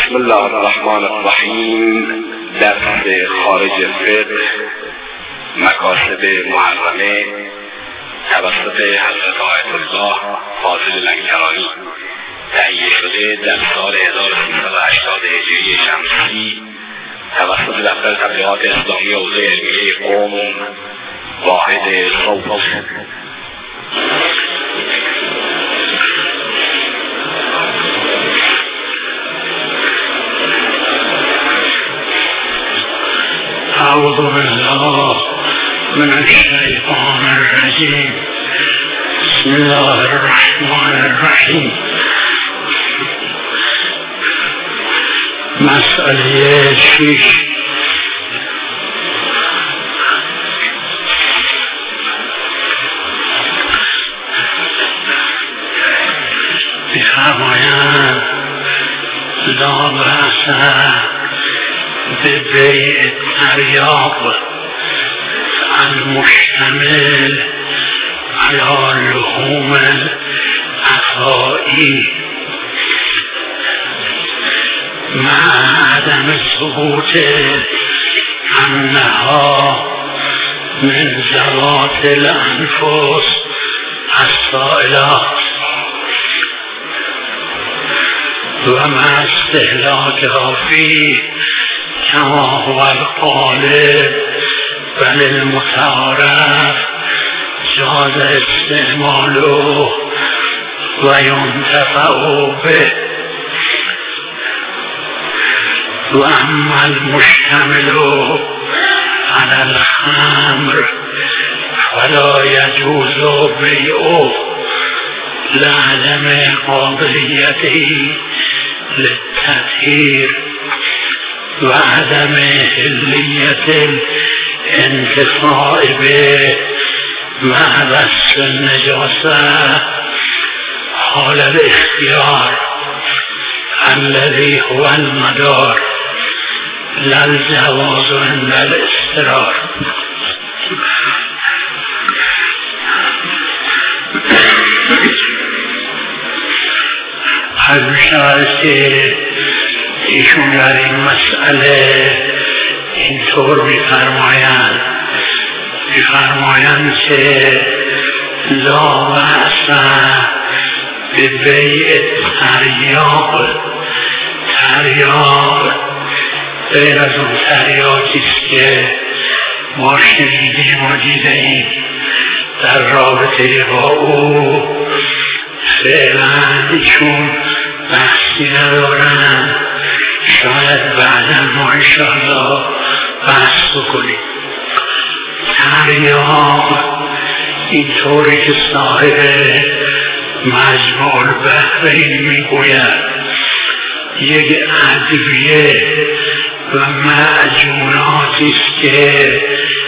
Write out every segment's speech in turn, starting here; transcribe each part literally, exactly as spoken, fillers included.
بسم الله الرحمن الرحیم. درس خارج فقه مکاسب محرمه توسط حضرت آیت الله فاضل لنگرانی تهیه شده در سال هزار و سیصد و هشتاد هجری شمسی توسط دفتر تبلیغات اسلامی حوزه علمیه قم واحد صوت. أعوذ بالله من الشيطان الرجيم. بسم الله الرحمن الرحيم. مسئله شیش بفرمایند لا بأس به بیع تریاق المشتمل علی لحوم الافاعی مع عدم ثبوت انها من ذوات الانفس السائلات و مع استهلاکها فیه کما هو الغالب بل المتعارف جاز استعماله و ینتفع به. و اما المشتمل علی الخمر فلا یجوز بیعه لعدم قابلیته للتطهیر و عدم حلیت الانتفاع به مع وصف النجاسه حال الاختیار الذي هو المدار لا الجواز عند الاضطرار. هر که ایشون در این مسئله اینطور می‌فرمایند می‌فرمایند که لا بأس به بیع تریاق. تریاق غیر از اون تریاقی است که ما شنیدیم و دیدیم در رابطه با او فعلا ایشون بحثی ندارن، شاید بعدا ما انشاءالله بحث بکنیم. تریاق اینطوری که صاحب مجموع البحرین میگوید یک ادویه و معجوناتی است که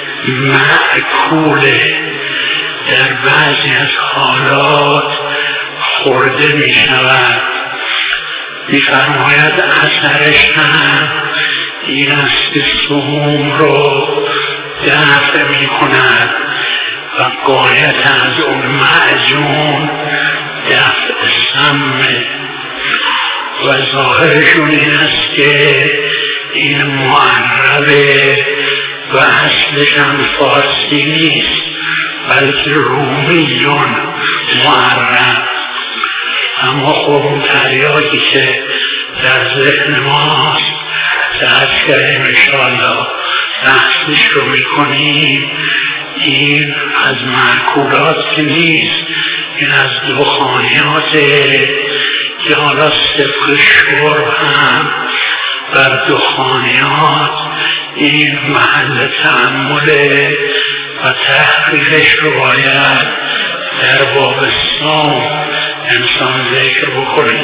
مأکوله در بعضی از حالات خورده می شود. می فرماید اثرش هم این است که سموم رو دفع می کند و غایت از اون معجون دفع سمه و ظاهرشون این است که این معربه و اصلش هم فارسی نیست بلکه رومیون معرب. اما خب اون تریاقی که در ذهن ماست درس کردیم انشاءالله بحثش رو میکنیم. این از معکولات که نیست، این از دخانیاته که حالا طبق شرب هم بر دخانیات این محل تأمله و تحقیقش رو باید در باب صوم انسان ذکر بکنه.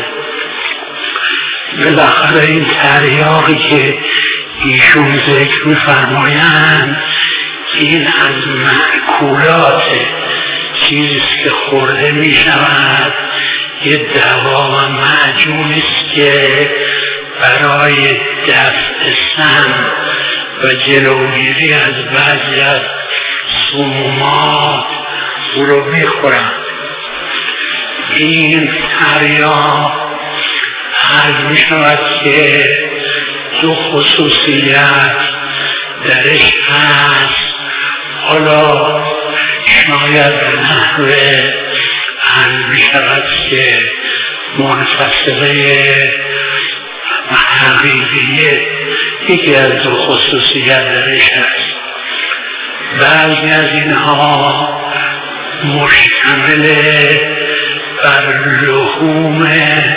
بالاخره این تریاقی که ایشون ذکر می‌فرمایند این از مأکولات چیزیست که خورده می‌شود، یه دوا و معجونی است که برای دفع سم و جلوگیری از بعضی از سمومات او رو میخورند. این تریاق عرض می شود که دو خصوصیت درش هست. حالا شاید به نحوه عرض می شود که منفصله و حقیقیه یکی از دو خصوصیت درش هست. بعضی از اینها مشتمل بر لحوم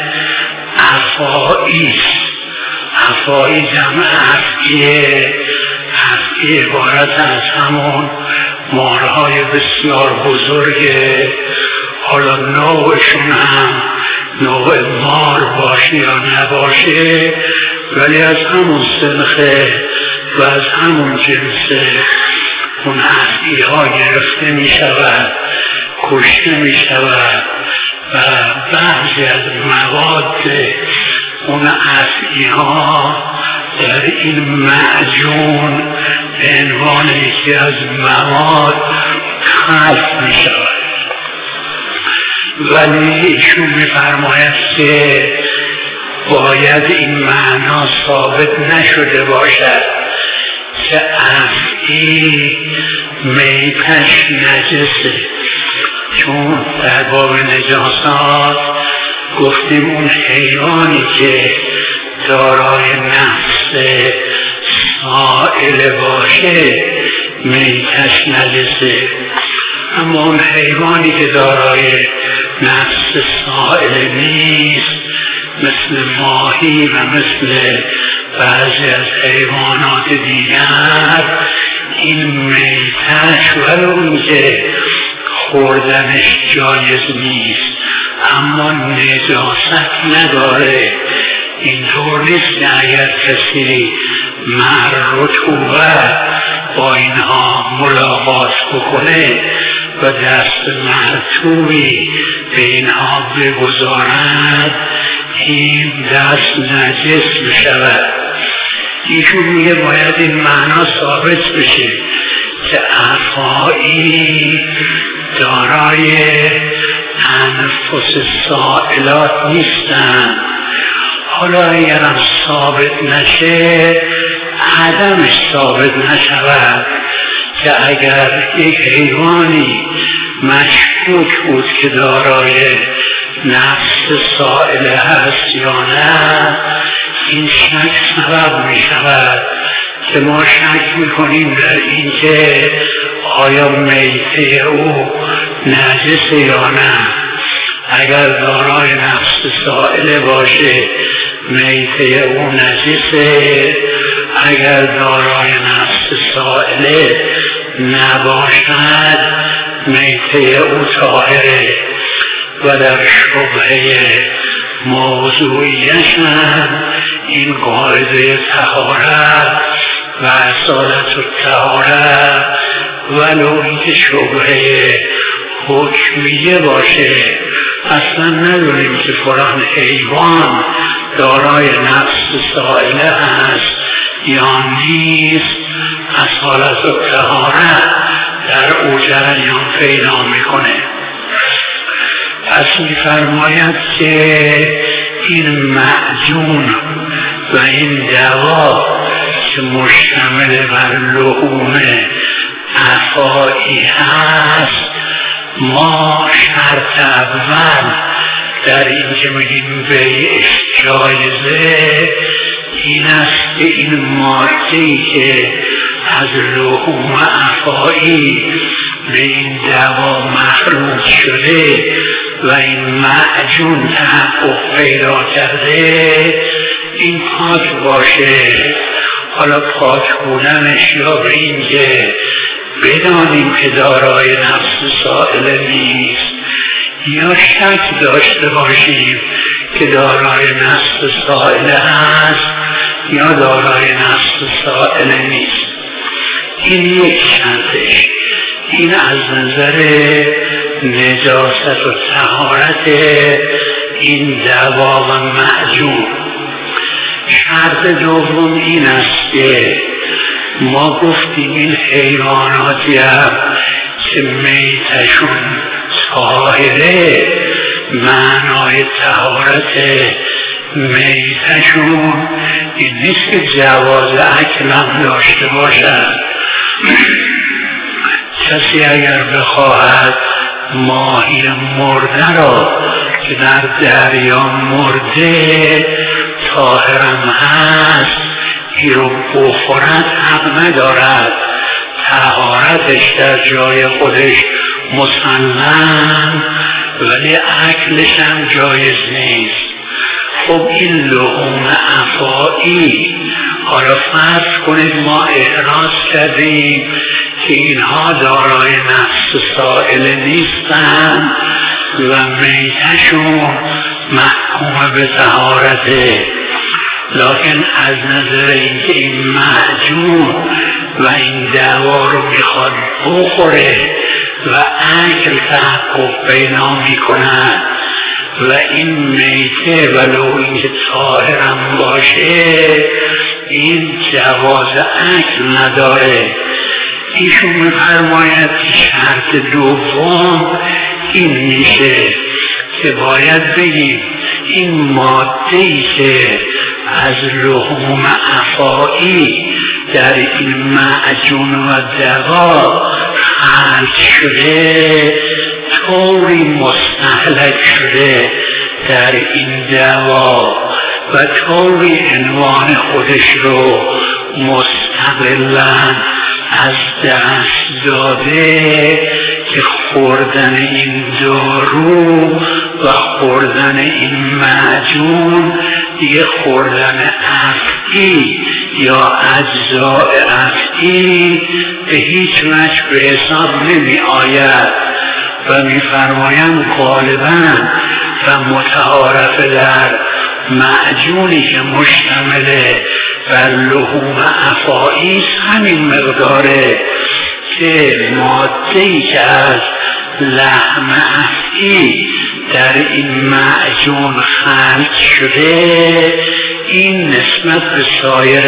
افعایی است. افعایی جمع افعیه، افعیه عبارت از همون مارهای بسیار بزرگه. حالا نوعشون هم نوع مار باشه یا نباشه ولی از همون سنخه و از همون جنسه اون افعیه ها گرفته می شود، کشته می شود و بعضی از مواد اون افعیه ها در این معجون به عنوان یکی از مواد خلق می شود. ولی ایشون می فرماید که باید این معنا ثابت نشده باشد که افعی میتش نجسه، چون در باب نجاسات گفتیم اون حیوانی که دارای نفس سائل باشه میتش نجسه، اما اون حیوانی که دارای نفس سائل نیست مثل ماهی و مثل بعضی از حیوانات دیگر این میتش ولو اون که خوردنش جایز نیست اما نجاست نداره. اینطور نیست که اگر کسی مر رطوبت با اینها ملاقات بکنه و دست مرطوبی به اینها بگذارد این دست نجس بشود. ایشون میگه باید این معنا ثابت بشه که افعایی دارای انفس سائلات نیستن. حالا اگرم ثابت نشه عدمش ثابت نشود که اگر یک حیوانی مشکوک بود که دارای نفس سائله هست یا نه این شک سبب می شود که ما شک می کنیم در این که آیا میته او نجسه یا نه. اگر دارای نفس سائله باشه میته او نجسه، اگر دارای نفس سائله نباشد میته او طاهره. و در شبهه موضوعیش هم این قاعده طهارت و اصالت و طهارت ولو اینکه شبهه حکمیه باشه اصلا نداریم که فلان حیوان دارای نفس سائله هست یا نیست، اصالت و طهارت در او جریان پیدا میکنه. پس میفرماید که این معجون و این دوا که مشتمل بر لحوم افعایی هست ما شرط اول در این که میگیم بیعش جایزه این است که این ماده‌ای که از لحوم افعایی به این دوا مخلوط شده و این معجون تحقق پیدا کرده این پاک باشه. حالا پاک بودنش یا به این که بدانیم که دارای نفس سائله نیست یا شک داشته باشیم که دارای نفس سائله هست یا دارای نفس سائله نیست. این یک شرطش. این از نظر نجاست و طهارت این دوا و معجون. شرط دوم این است که ما گفتیم این حیواناتی هم که میتشون طاهره معنای طهارت میتشون این نیست که جواز اکلم داشته باشد. کسی اگر بخواهد ماهی مرده را که در دریا مرده طاهرم هست این رو بخورد حق ندارد. طهارتش در جای خودش مسلم، ولی اکلش هم جایز نیست. خب این لحوم افاعی، حالا فرض کنید ما احراز کردیم که اینها دارای نفس سائل نیستن و میتشون محکوم به طهارته، لکن از نظر اینکه این معجون و این دوا رو میخواد بخوره و اکل تحقق پیدا میکنن و این میته ولو اینکه طاهرم باشه این جواز اکل نداره. ایشون میفرماید که شرط دوم این میشه که باید بگیم این ماده‌ای که از لحوم افاعی در این معجون و دوا خلق شده طوری مستهلک شده در این دوا و طوری عنوان خودش رو مستقلاً از دست داده که خوردن این دارو و خوردن این معجون دیگه خوردن افعی یا اجزاء افعی به هیچ وجه به حساب نمی آید و می فرمایند غالباً و متعارف در معجونی که مشتمل بر لحوم افاعی همین مقداره که ماده‌ای که از لحم افعی در این معجون خلق شده این نسبت به سایر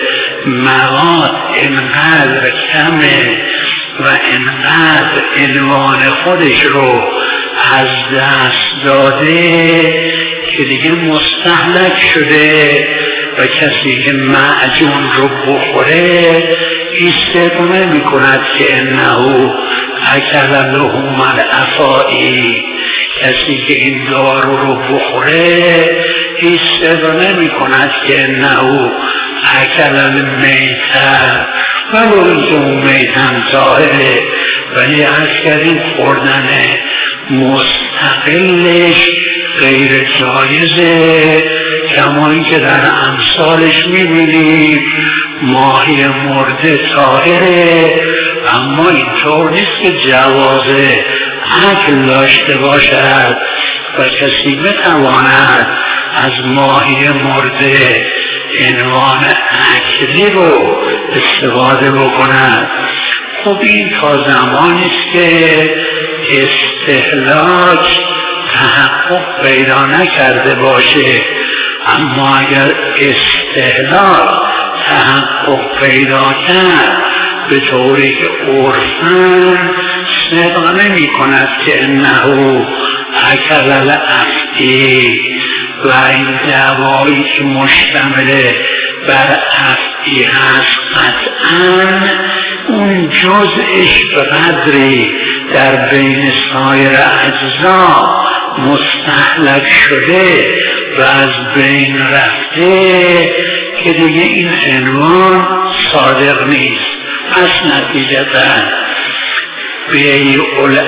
مواد انقدر کمه و انقدر عنوان خودش رو از دست داده که دیگه مستهلک شده و کسی که معجون رو بخوره ایستقا نمی کند که انهو اکل لحوم الافاعی. کسی که این دارو رو بخوره ایستقا نمی کند که انهو اکل المیتر ولو اینکه اون میتن طاهره، ولی از کردیم خوردن مستقلش غیر جایزه. کما اینکه در امثالش میبینیم ماهی مرده طاهره، اما اینطور نیست که جواز اکل داشته باشد و کسی بتواند از ماهی مرده عنوان اکلی رو استفاده بکند. خب این تا زمانی است که استهلاک تحقق پیدا نکرده باشه، اما اگر استهلاک تحقق پیدا کرد به طوری که عرفاً صدق نمی کند که انهو اکل الافعی و این دوایی که مشتمل بر افعی هست قطعاً اون جزءش به قدری در بین سایر اجزا مستهلک شده و از بین رفته که دیگه این عنوان صادق نیست. پس نتیجتاً بیع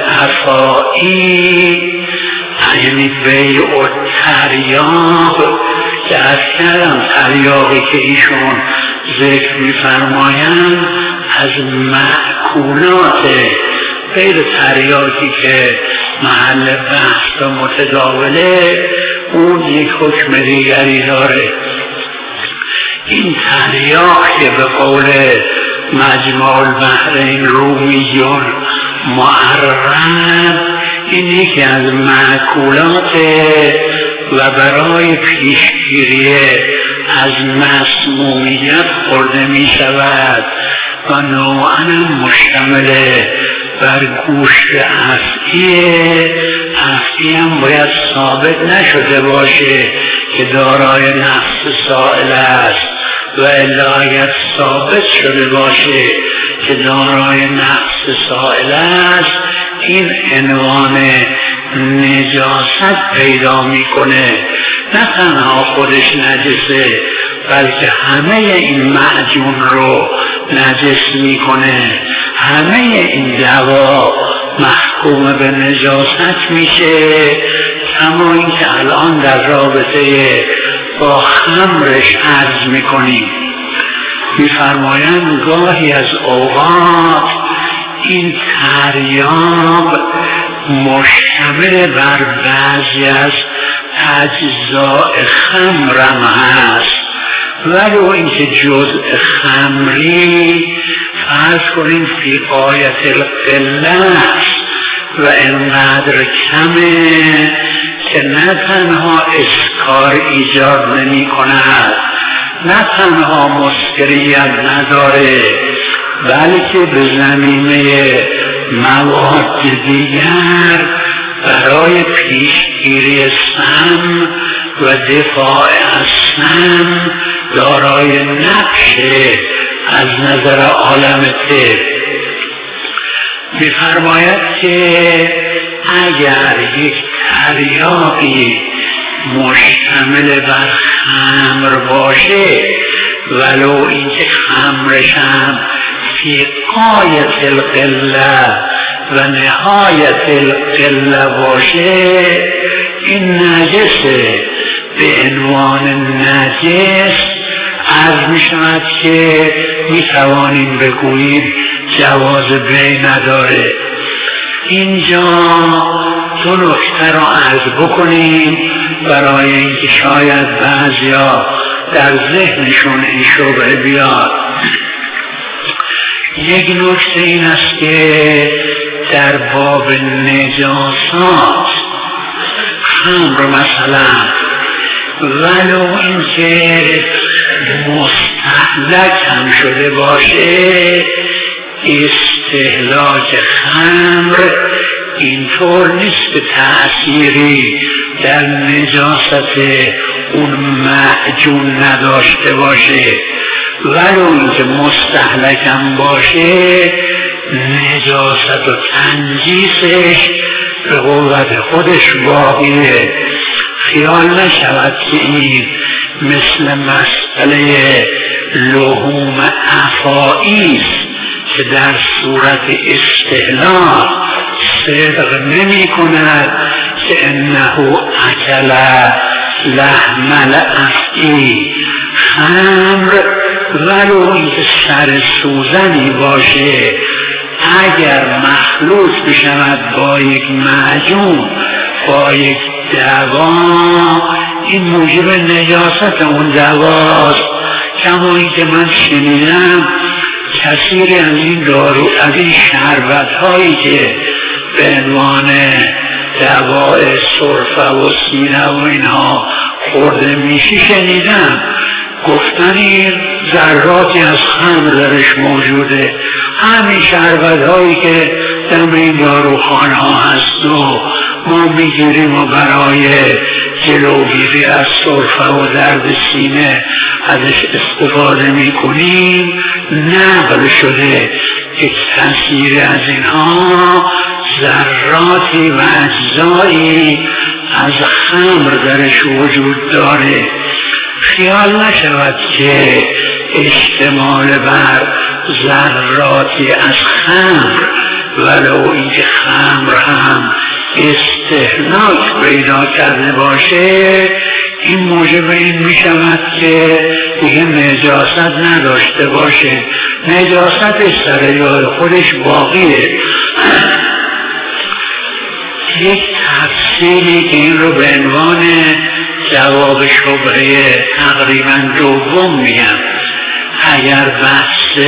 الافاعی یعنی بیع التریاق که از کردم تریاقی که ایشون ذکر می‌فرمایند از مأکولات غیر تریاقی که محل بحث و متداوله اون یک حکم دیگری داره. این تریاق که به قول مجمع البحرین رومیون معرب این یکی از مأکولات و برای پیشگیری از مسمومیت خورده می شود و نوعاً مشتمل بر گوشت افعی. افعی هم باید ثابت نشده باشه که دارای نفس سائل است و الا اگر ثابت شده باشه که دارای نفس سائل است این عنوان نجاست پیدا میکنه. نه تنها خودش نجسه بلکه همه این معجون رو نجس میکنه. همه این دوا محکوم به نجاست میشه، کما این که الان در رابطه با خمرش عرض میکنیم. میفرمایند گاهی از اوقات این تریاب مشتمل بر بعضی از اجزاء خمرم هست، ولو اینکه جزء خمری فرض کنیم فی غایت القله و انقدر کمه که نه تنها اسکار ایجاد نمی کند، نه تنها مسکریت نداره، بلکه به زمینه مواد دیگر برای پیشگیری سم و دفاع از سم دارای نقشه از نظر عالم طب. می‌فرماید که اگر یک تریاقی مشتمل بر خمر باشه، ولو اینکه خمرش هم فی غایت القله و نهایت القله باشه، این نجسه. به عنوان نجس عرض می شود که می توانیم بگوییم جواز بی نداره. اینجا دو نکته را عرض بکنیم برای اینکه شاید بعضیا در ذهنشون این شبهه بیاد. یک نکته این است که در باب نجاسات خمر مثلا ولو اینکه مستهلک هم شده باشه، استهلاک خمر اینطور نیست که تأثیری در نجاست اون معجون نداشته باشه. ولو اینکه مستهلک هم باشه، نجاست و تنجیسش به قوت خودش باقیه. خیال نشود که این مثل مسئله لحوم افاعی است که در صورت استهلاک صدق نمی کند که انه اکل لحم الافعی. خمر ولو اینکه سر سوزنی باشه، اگر مخلوط بشود با یک معجون، با یک دوا، این موجب نجاست اون دواست. کما این که من شنیدم کثیری از این دارو، از این شربت هایی که به عنوان دواء سرفه و سینه و اینها خورده میشی، شنیدم گفتن این ذراتی از خمر درش موجوده. همین شربت هایی که در این داروخانه ها هست و ما میگیریم و برای جلوگیری از سرفه و درد سینه ازش استفاده میکنیم، نقل شده که تأثیر از اینها ذراتی و اجزایی از خمر درش وجود داره. خیال نشود که اشتمال بر ذراتی از خمر، ولو اینکه خمر هم استهلاک پیدا کرده باشه، این موجب این می شود که دیگه نجاست نداشته باشه. نجاستش سر جای خودش باقیه. یک تفسیری که این رو به عنوان جواب شبهه تقریبا دوم میگم، اگر بحث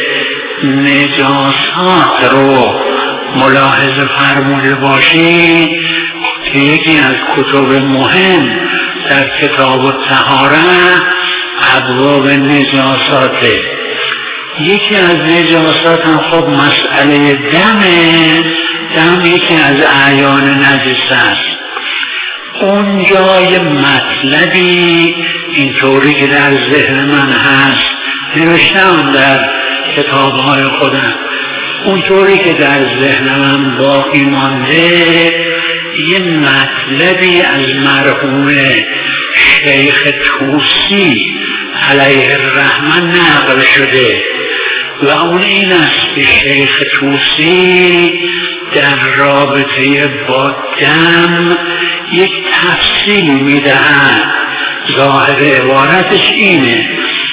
نجاسات رو ملاحظه فرموده باشی که یکی از کتب مهم در کتاب الطهارة ابواب نجاساته. یکی از نجاسات هم خب مسئله دمه. دم یکی از اعیان نجس است. اونجا یه مطلبی اینطوری که در ذهن من هست نوشتم در کتاب‌های خودم، اونطوری که در ذهن من باقی مانده، یه مطلبی از مرحوم شیخ طوسی علیه الرحمه نقل شده و اون این است که شیخ طوسی در رابطه با دم یک تفصیل میدهند. ظاهر عبارتش اینه،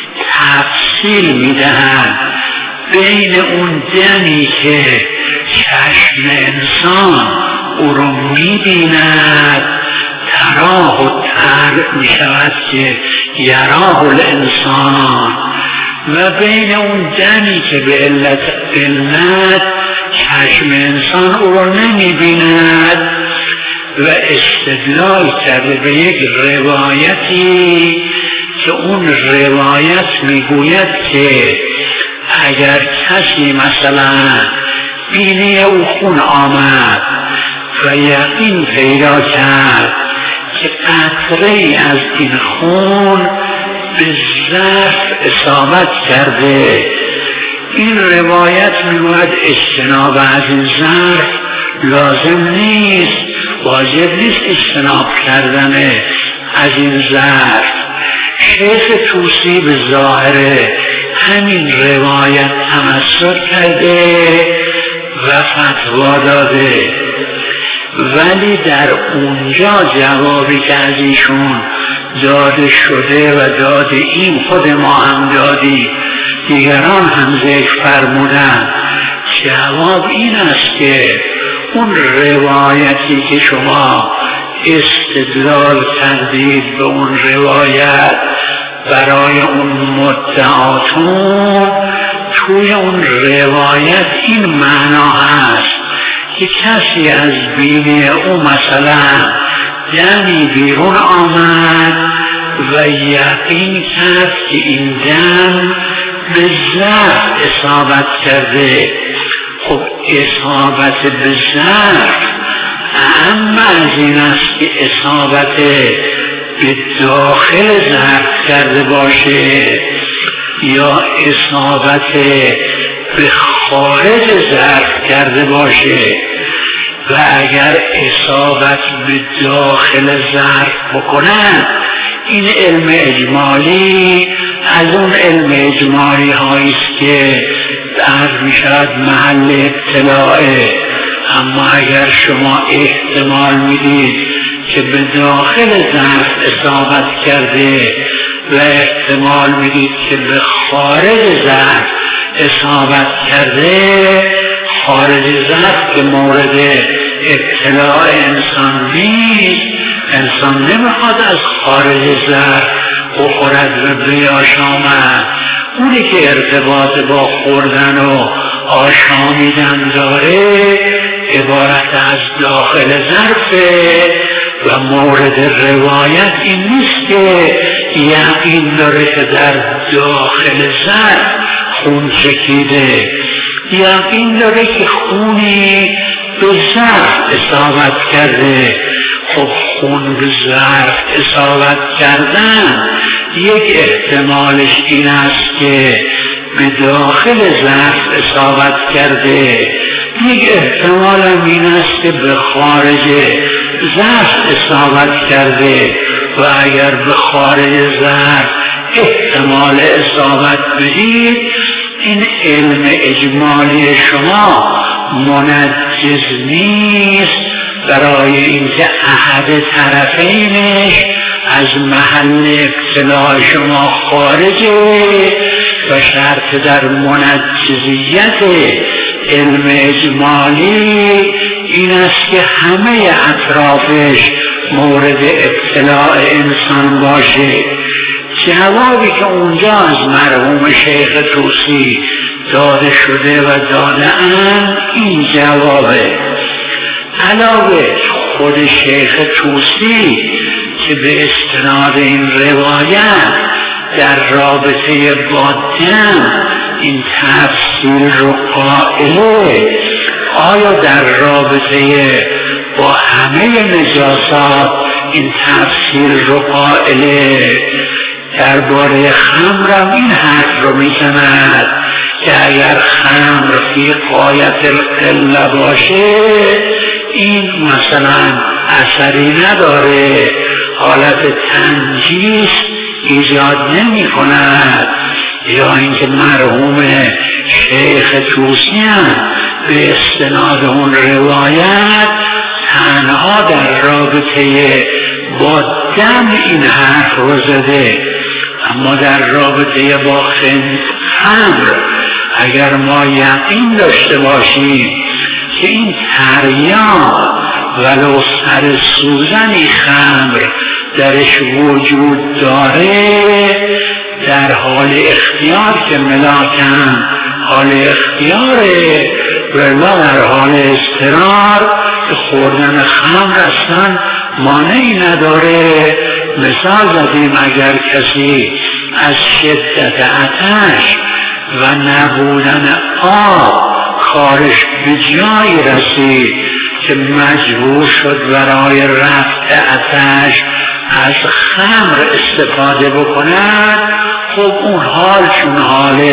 تفصیل میدهند بین اون دمی که چشم انسان او رو میبیند، تراه و تر میشود که یراه الانسان، و بین اون دمی که به علت علت چشم انسان او رو نمیبیند، و استدلال کرده به یک روایتی که اون روایت میگوید که اگر کسی مثلا بینی او خون آمد و یقین پیدا کرد که قطره از این خون به ظرف اصابت کرده، این روایت میگوید اجتناب از این ظرف لازم نیست، واجب نیست اجتناب کردن از این ظرف. شیخ طوسی به ظاهر همین روایت تمسک کرده و فتوا داده، ولی در اونجا جوابی که از ایشون داده شده و داده این خود ما هم دادی، دیگران هم ذکر فرمودن، جواب این است که اون روایتی که شما استدلال کردید به اون روایت برای اون مدعاتون، توی اون روایت این معنا هست که کسی از بینی او مثلا دمی بیرون آمد و یقین کرد که این دم به ظرف اصابت کرده. خب اصابت به ظرف اما از این است که اصابت به داخل ظرف کرده باشه یا اصابت به خارج ظرف کرده باشه، و اگر اصابت به داخل ظرف بکنن، این علم اجمالی از اون علم اجمالی هاییست که در میشود محل اطلاعه. اما اگر شما احتمال میدید که به داخل ظرف اصابت کرده و احتمال میدید که به خارج ظرف اصابت کرده، خارج ظرف که مورد اطلاع انسان نیست، انسان نمیخواد از خارج ظرف بخورد و بیاشامد، اونی که ارتباط با خوردن و آشامیدن داره عبارت از داخل ظرفه، و مورد روایت این نیست که یقین داره که در داخل ظرف خون چکیده، یقین داره که خونی به ظرف اصابت کرده. خب خون به ظرف اصابت کردن یک احتمالش این است که به داخل ظرف اصابت کرده، یک احتمال هم این است که به خارج ظرف اصابت کرده، و اگر به خارج ظرف احتمال اصابت بدید، این علم اجمالی شما منجز نیست برای اینکه احد طرفینش از محل اطلاع شما خارجه، و شرط در منجزیت علم اجمالی این است که همه اطرافش مورد اطلاع انسان باشه. جوابی که اونجا از مرحوم شیخ طوسی داده شده و داده اند این جوابه. علاوه خود شیخ طوسی که به استناد این روایت در رابطه با دم این تفصیل رو قائله، آیا در رابطه با همه نجاسات این تفسیر رو قائله. درباره خمرم این حرف رو میزند که اگر خمر فی غایت القله باشه این مثلا اثری نداره، حالت تنجیس ایجاد نمی کند. یا اینکه مرحوم شیخ توسیان به استناد اون روایت تنها در رابطه با دم این حرف رو زده، اما در رابطه با خمر اگر ما یقین داشته باشیم که این تریاق ولو سر سوزنی خمر درش وجود داره، در حال اختیار که ملاکم حال اختیاره ولا در حال اضطرار که خوردن خمر اصلا مانعی نداره. مثال زدیم اگر کسی از شدت آتش و نبودن آب کارش به جایی رسید که مجبور شد برای رفع آتش از خمر استفاده بکند، خب اون حال چون حال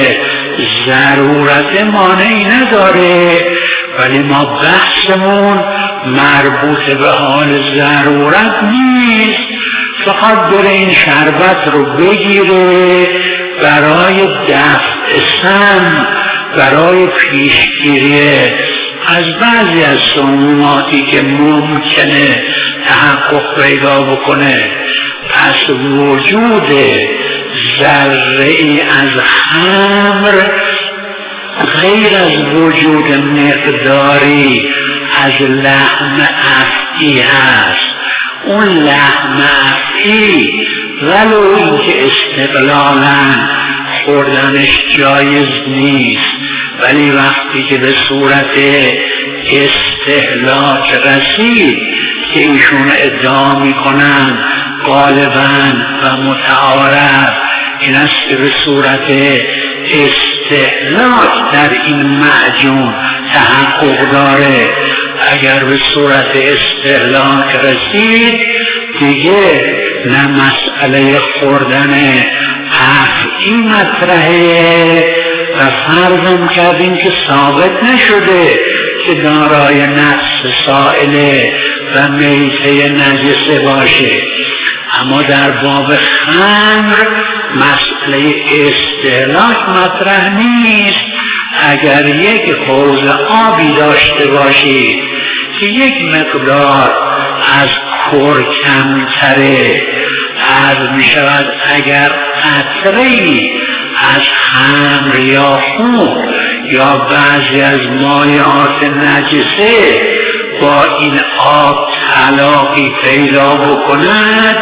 ضرورت مانعی نداره، ولی ما بحثمون مربوط به حال ضرورت نیست. فقط بره این شربت رو بگیره برای دفع سم، برای پیشگیری از بعضی از سموماتی که ممکنه تحقق پیدا بکنه. پس وجود ذره‌ای از خمر غیر از وجود مقداری از لحم افعی هست. اون لحم افعی ولو اینکه استقلالاً خوردنش جایز نیست، ولی وقتی که به صورت استهلاک رسید که ایشون ادعا میکنن غالباً و متعارف این است که به صورت استهلاک در این معجون تحقق داره، اگر به صورت استهلاک رسید دیگه نه مسئله خوردن افعی مطرحه و فرضم کردیم که ثابت نشده که دارای نفس سائله و میته نجسه باشه. اما در باب خمر مسئله استهلاک مطرح نیست. اگر یک حوض آبی داشته باشید که یک مقدار از کر کمتره، عرض می شود اگر قطره‌ای از خمر یا خون یا بعضی از مایعات نجسه با این آب تلاقی پیدا بکند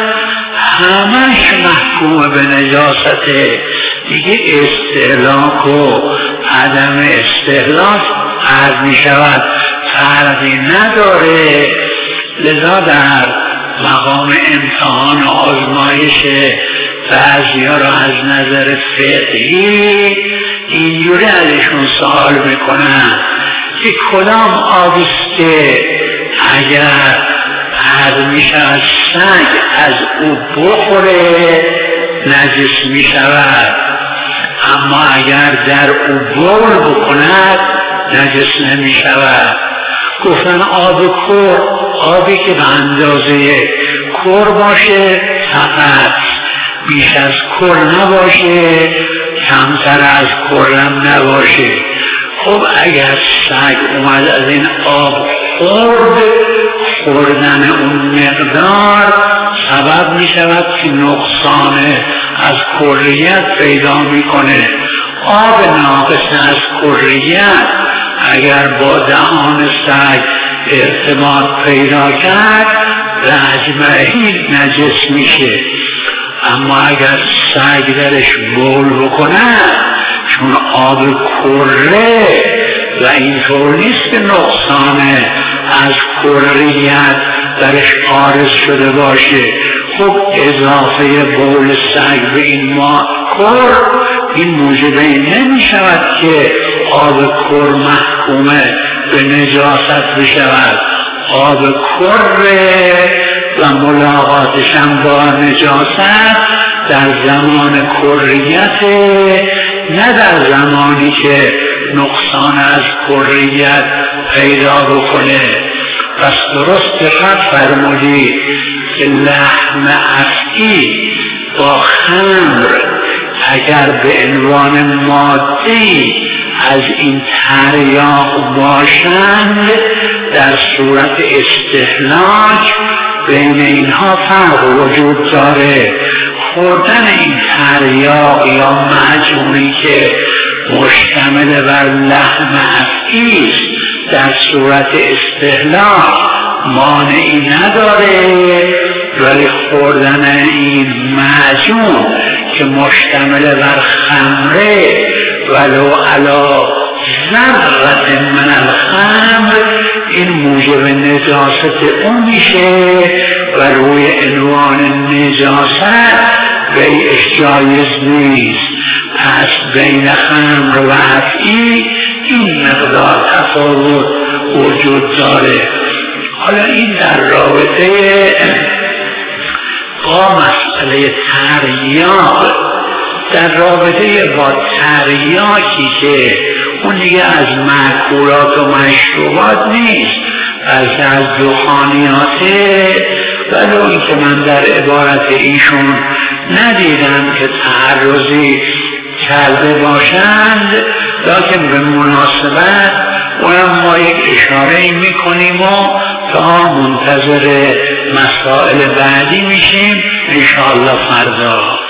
همش محکوم به نجاسته. دیگه استهلاک و عدم استهلاک عرض می شود فرقی نداره. لذا در مقام امتحان و آزمایش بعضی ها را از نظر فقهی اینجوری ازشون سوال میکنن که کدام آبیست که اگر عرض میشه از سنگ از او بخوره نجس میشود، اما اگر در او بول بکند نجس نمیشود. گفتن آب کر، آبی که به اندازه کر باشه فقط، بیش از کر نباشه کمتر از کرم نباشه. خب اگر سگ اومد از این آب خورد، خوردن اون مقدار سبب می شود که نقصان از کریت پیدا می کنه. آب ناقص از کریت اگر با دهان سگ ارتباط پیدا کرد رجمعی نجس میشه. اما اگر سگ درش بول بکنه چون آب کره و اینطور نیست که نقصان از کریت درش عارض شده باشه، خب اضافه بول سگ به این ما کر این موجب این نمی شود که آب کر محکومه به نجاست بشود. آب کره و و ملاقاتشم با نجاست در زمان کریت، نه در زمانی که نقصان از کریت پیدا بکنه. پس درست دقت فرمودید که لحم افعی با خمر اگر به عنوان ماده‌ای از این تریاق باشند، در صورت استهلاک بین اینها فرق وجود داره. خوردن این تریاق یا معجونی که مشتمل بر لحم افعی در صورت استهلاک مانعی نداره، ولی خوردن این معجون که مشتمل بر خمره ولو علا ذرة من الخمر، این موجب نجاست اون میشه و روی عنوان نجاست بیعش جایز نیست. پس بین خمر و افعی این مقدار تفاوت وجود داره. حالا این در رابطه با مسئله تریاق، در رابطه با تریاکی که اون دیگه از مأکولات و مشروبات نیست، از از دخانیاته، ولی این که من در عبارت ایشون ندیدم که تعرضی کرده باشند، لیکن به مناسبت اونم ما یک اشاره میکنیم و تا منتظر مسائل بعدی میشیم انشاءالله فردا.